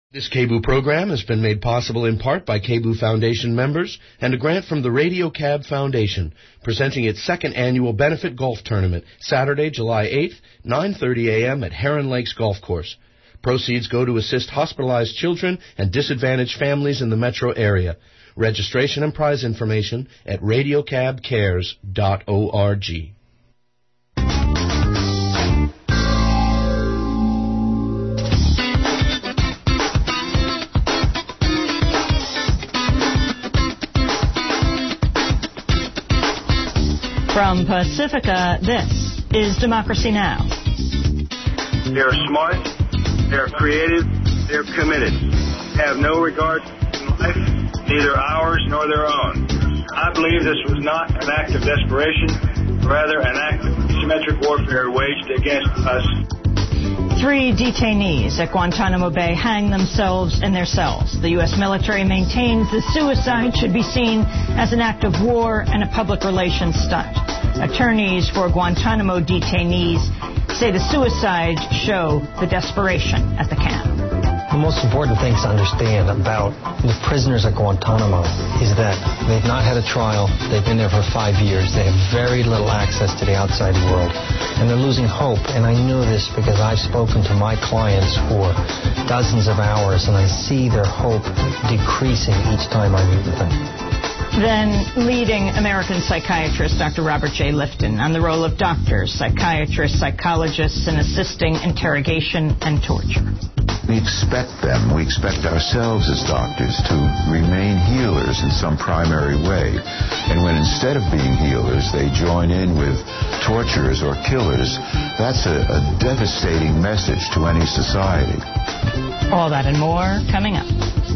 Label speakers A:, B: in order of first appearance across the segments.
A: This KBOO program has been made possible in part by KBOO Foundation members and a grant from the Radio Cab Foundation, presenting its second annual benefit golf tournament, Saturday, July 8th, 9:30 a.m. at Heron Lakes Golf Course. Proceeds go to assist hospitalized children and disadvantaged families in the metro area. Registration and prize information at radiocabcares.org.
B: From Pacifica, this is Democracy Now!
C: They're smart, they're creative, they're committed, have no regard in life, neither ours nor their own. I believe this was not an act of desperation, rather an act of asymmetric warfare waged against us.
B: 3 detainees at Guantanamo Bay hang themselves in their cells. The U.S. military maintains the suicide should be seen as an act of war and a public relations stunt. Attorneys for Guantanamo detainees say the suicides show the desperation at the camp.
D: The most important things to understand about the prisoners at Guantanamo is that they've not had a trial. They've been there for 5 years. They have very little access to the outside world, and they're losing hope. And I know this because I've spoken to my clients for dozens of hours, and I see their hope decreasing each time I meet with them.
B: Then leading American psychiatrist Dr. Robert J. Lifton on the role of doctors, psychiatrists, psychologists in assisting interrogation and torture.
E: We expect them, we expect ourselves as doctors to remain healers in some primary way. And when instead of being healers, they join in with torturers or killers, that's a devastating message to any society.
B: All that and more coming up.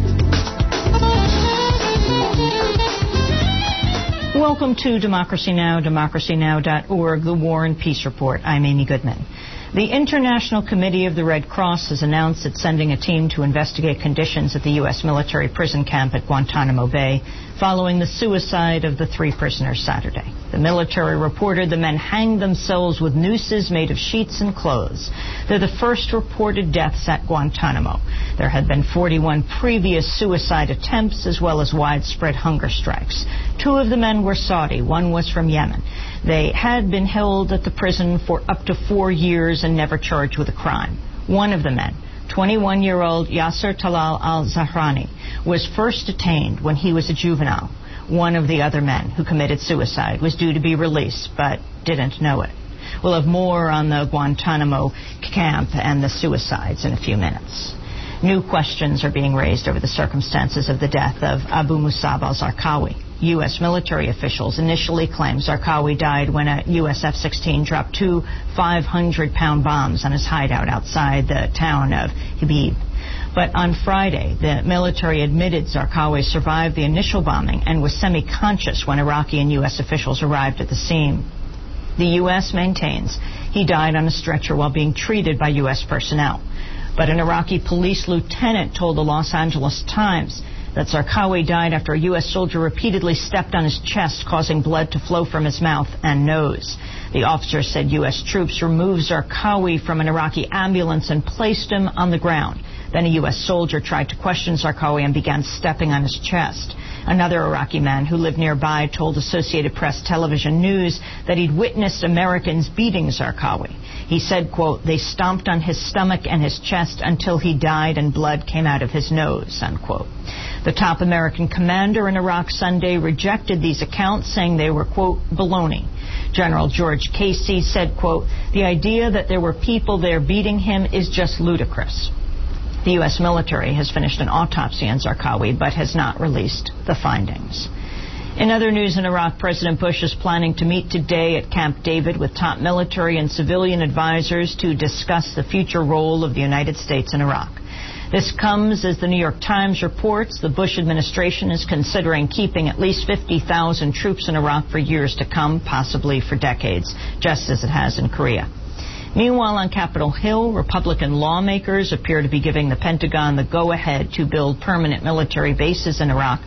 B: Welcome to Democracy Now!, democracynow.org, the War and Peace Report. I'm Amy Goodman. The International Committee of the Red Cross has announced it's sending a team to investigate conditions at the U.S. military prison camp at Guantanamo Bay following the suicide of the 3 prisoners Saturday. The military reported the men hanged themselves with nooses made of sheets and clothes. They're the first reported deaths at Guantanamo. There had been 41 previous suicide attempts as well as widespread hunger strikes. 2 of the men were Saudi. 1 was from Yemen. They had been held at the prison for up to 4 years and never charged with a crime. One of the men, 21-year-old Yasser Talal al-Zahrani, was first detained when he was a juvenile. One of the other men who committed suicide was due to be released, but didn't know it. We'll have more on the Guantanamo camp and the suicides in a few minutes. New questions are being raised over the circumstances of the death of Abu Musab al-Zarqawi. U.S. military officials initially claimed Zarqawi died when a U.S. F-16 dropped 2 500-pound bombs on his hideout outside the town of Habib. But on Friday, the military admitted Zarqawi survived the initial bombing and was semi-conscious when Iraqi and U.S. officials arrived at the scene. The U.S. maintains he died on a stretcher while being treated by U.S. personnel. But an Iraqi police lieutenant told the Los Angeles Times that Zarqawi died after a U.S. soldier repeatedly stepped on his chest, causing blood to flow from his mouth and nose. The officer said U.S. troops removed Zarqawi from an Iraqi ambulance and placed him on the ground. Then a U.S. soldier tried to question Zarqawi and began stepping on his chest. Another Iraqi man who lived nearby told Associated Press Television News that he'd witnessed Americans beating Zarqawi. He said, quote, "They stomped on his stomach and his chest until he died and blood came out of his nose," unquote. The top American commander in Iraq Sunday rejected these accounts, saying they were, quote, baloney. General George Casey said, quote, "The idea that there were people there beating him is just ludicrous." The U.S. military has finished an autopsy on Zarqawi, but has not released the findings. In other news in Iraq, President Bush is planning to meet today at Camp David with top military and civilian advisors to discuss the future role of the United States in Iraq. This comes as the New York Times reports the Bush administration is considering keeping at least 50,000 troops in Iraq for years to come, possibly for decades, just as it has in Korea. Meanwhile, on Capitol Hill, Republican lawmakers appear to be giving the Pentagon the go-ahead to build permanent military bases in Iraq.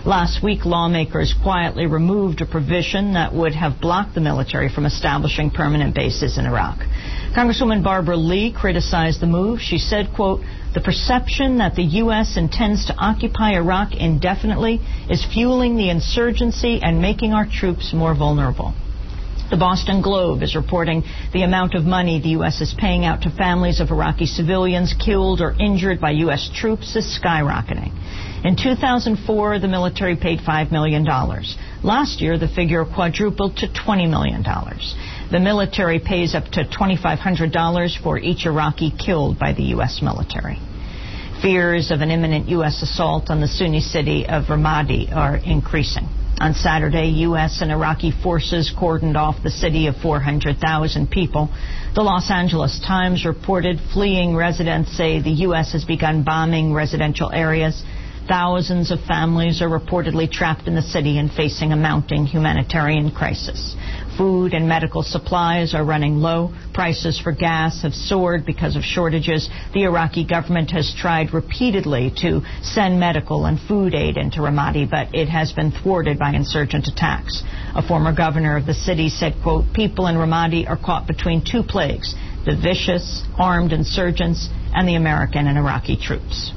B: Last week, lawmakers quietly removed a provision that would have blocked the military from establishing permanent bases in Iraq. Congresswoman Barbara Lee criticized the move. She said, quote, "The perception that the U.S. intends to occupy Iraq indefinitely is fueling the insurgency and making our troops more vulnerable." The Boston Globe is reporting the amount of money the U.S. is paying out to families of Iraqi civilians killed or injured by U.S. troops is skyrocketing. In 2004, the military paid $5 million. Last year, the figure quadrupled to $20 million. The military pays up to $2,500 for each Iraqi killed by the U.S. military. Fears of an imminent U.S. assault on the Sunni city of Ramadi are increasing. On Saturday, U.S. and Iraqi forces cordoned off the city of 400,000 people. The Los Angeles Times reported fleeing residents say the U.S. has begun bombing residential areas. Thousands of families are reportedly trapped in the city and facing a mounting humanitarian crisis. Food and medical supplies are running low. Prices for gas have soared because of shortages. The Iraqi government has tried repeatedly to send medical and food aid into Ramadi, but it has been thwarted by insurgent attacks. A former governor of the city said, quote, "People in Ramadi are caught between two plagues, the vicious, armed insurgents and the American and Iraqi troops."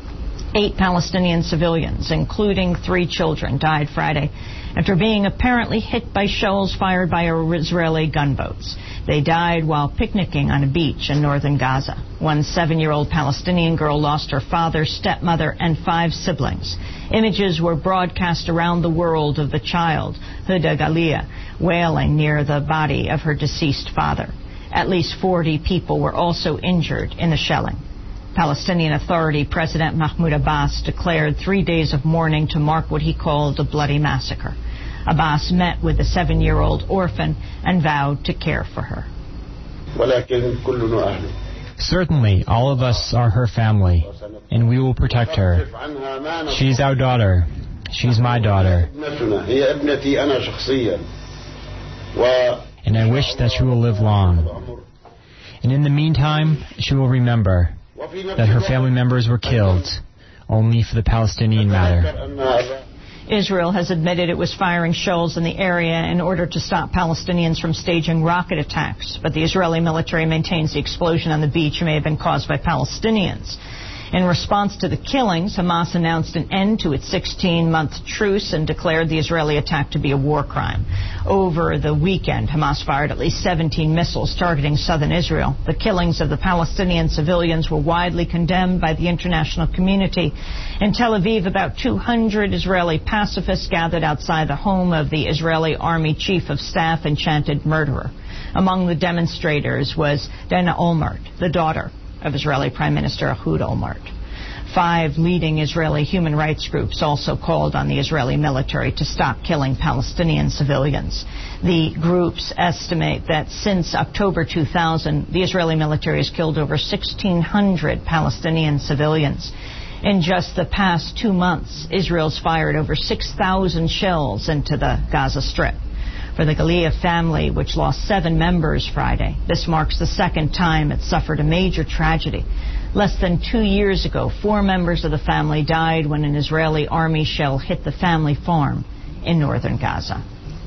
B: 8 Palestinian civilians, including 3 children, died Friday after being apparently hit by shells fired by Israeli gunboats. They died while picnicking on a beach in northern Gaza. One 7-year-old Palestinian girl lost her father, stepmother, and 5 siblings. Images were broadcast around the world of the child, Huda Galea, wailing near the body of her deceased father. At least 40 people were also injured in the shelling. Palestinian Authority President Mahmoud Abbas declared 3 days of mourning to mark what he called a bloody massacre. Abbas met with the 7-year-old orphan and vowed to care for her.
F: Certainly, all of us are her family, and we will protect her. She's our daughter. She's my daughter. And I wish that she will live long. And in the meantime, she will remember that her family members were killed only for the Palestinian matter.
B: Israel has admitted it was firing shells in the area in order to stop Palestinians from staging rocket attacks, but the Israeli military maintains the explosion on the beach may have been caused by Palestinians. In response to the killings, Hamas announced an end to its 16-month truce and declared the Israeli attack to be a war crime. Over the weekend, Hamas fired at least 17 missiles targeting southern Israel. The killings of the Palestinian civilians were widely condemned by the international community. In Tel Aviv, about 200 Israeli pacifists gathered outside the home of the Israeli Army Chief of Staff and chanted "murderer." Among the demonstrators was Dana Olmert, the daughter of Israeli Prime Minister Ehud Olmert. 5 leading Israeli human rights groups also called on the Israeli military to stop killing Palestinian civilians. The groups estimate that since October 2000, the Israeli military has killed over 1,600 Palestinian civilians. In just the past 2 months, Israel's fired over 6,000 shells into the Gaza Strip. For the Galea family, which lost 7 members Friday, this marks the second time it suffered a major tragedy. Less than 2 years ago, 4 members of the family died when an Israeli army shell hit the family farm in northern Gaza.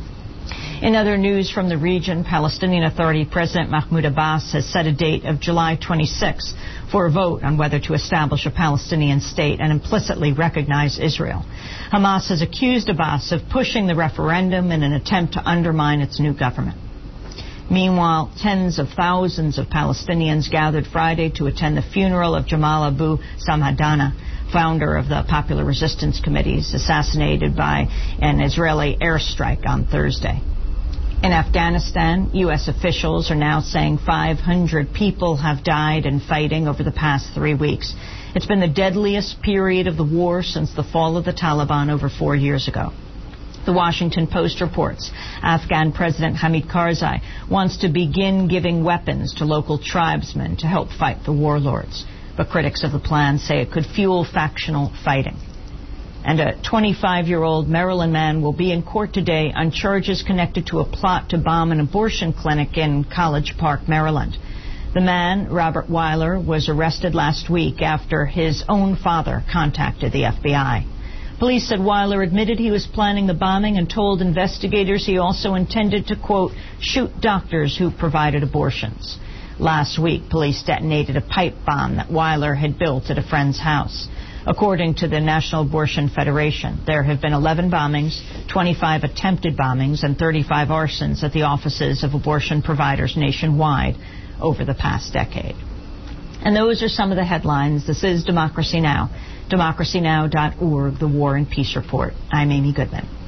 B: In other news from the region, Palestinian Authority President Mahmoud Abbas has set a date of July 26 for a vote on whether to establish a Palestinian state and implicitly recognize Israel. Hamas has accused Abbas of pushing the referendum in an attempt to undermine its new government. Meanwhile, tens of thousands of Palestinians gathered Friday to attend the funeral of Jamal Abu Samhadana, founder of the Popular Resistance Committees, assassinated by an Israeli airstrike on Thursday. In Afghanistan, U.S. officials are now saying 500 people have died in fighting over the past 3 weeks. It's been the deadliest period of the war since the fall of the Taliban over 4 years ago. The Washington Post reports Afghan President Hamid Karzai wants to begin giving weapons to local tribesmen to help fight the warlords. But critics of the plan say it could fuel factional fighting. And a 25-year-old Maryland man will be in court today on charges connected to a plot to bomb an abortion clinic in College Park, Maryland. The man, Robert Weiler, was arrested last week after his own father contacted the FBI. Police said Weiler admitted he was planning the bombing and told investigators he also intended to, quote, shoot doctors who provided abortions. Last week, police detonated a pipe bomb that Weiler had built at a friend's house. According to the National Abortion Federation, there have been 11 bombings, 25 attempted bombings, and 35 arsons at the offices of abortion providers nationwide over the past decade. And those are some of the headlines. This is Democracy Now!, democracynow.org, the War and Peace Report. I'm Amy Goodman.